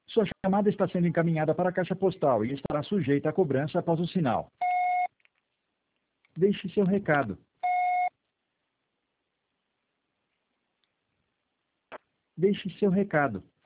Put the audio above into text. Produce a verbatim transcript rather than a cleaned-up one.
Sua chamada está sendo encaminhada para a caixa postal e estará sujeita a cobrança após o sinal. Deixe seu recado. Deixe seu recado.